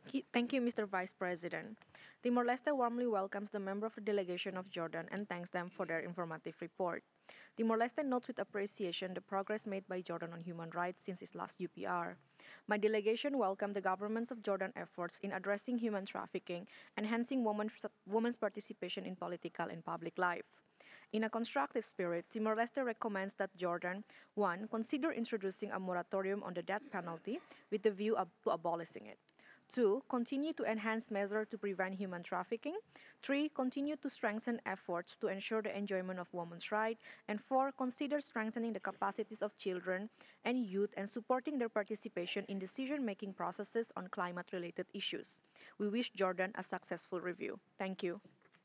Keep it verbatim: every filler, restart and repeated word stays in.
Ki- Thank you, Mister Vice President. Timor-Leste warmly welcomes the member of the delegation of Jordan and thanks them for their informative report. Timor-Leste notes with appreciation the progress made by Jordan on human rights since its last U P R. My delegation welcomed the governments of Jordan efforts in addressing human trafficking, enhancing women's, women's participation in political and public life. In a constructive spirit, Timor-Leste recommends that Jordan, one, consider introducing a moratorium on the death penalty with the view of, to abolishing it. Two, continue to enhance measures to prevent human trafficking. Three, continue to strengthen efforts to ensure the enjoyment of women's rights. And four, consider strengthening the capacities of children and youth and supporting their participation in decision-making processes on climate-related issues. We wish Jordan a successful review. Thank you.